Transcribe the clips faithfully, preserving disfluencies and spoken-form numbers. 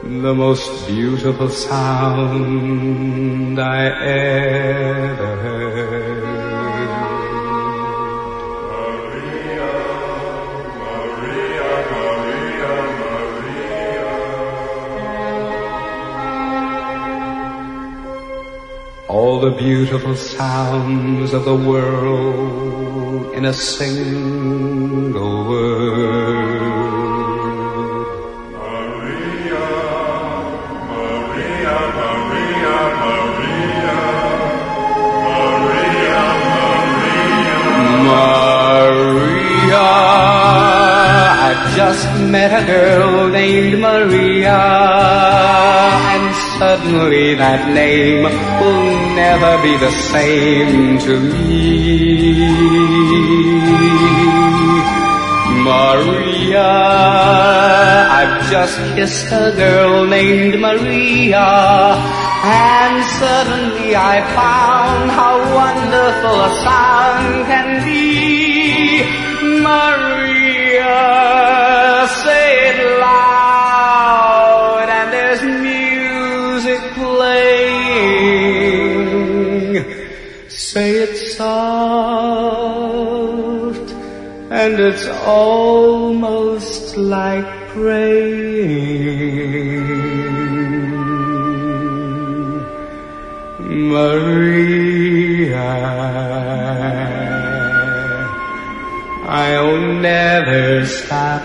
the most beautiful sound I ever heard. Maria, Maria, Maria, Maria. All the beautiful sounds of the world in a single word. Maria, Maria, Maria, Maria. Maria, Maria. Maria, I just met a girl named Maria, and suddenly that name will never be the same to me. Maria, I've just kissed a girl named Maria, and suddenly I found how wonderful a sound can be. Maria, say it loud, and there's music playing. Say it soft, and it's almost like praying. Maria, I'll never stop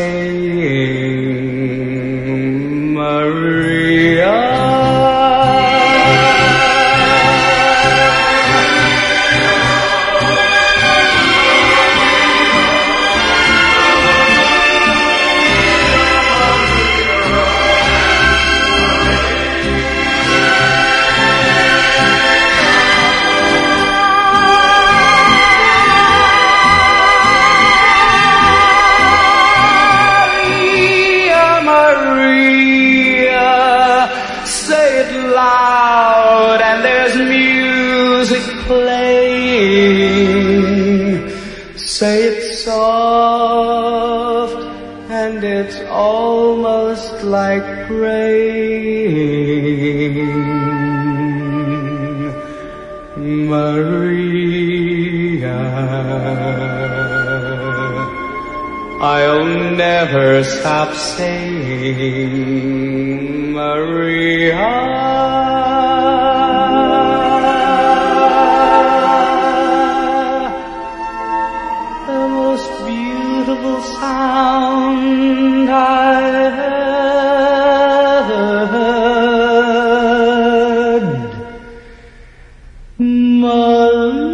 saying Maria. Loud, and there's music playing. Say it soft, and it's almost like praying. Maria, I'll never stop saying Maria. The most beautiful sound I ever heard. Maria.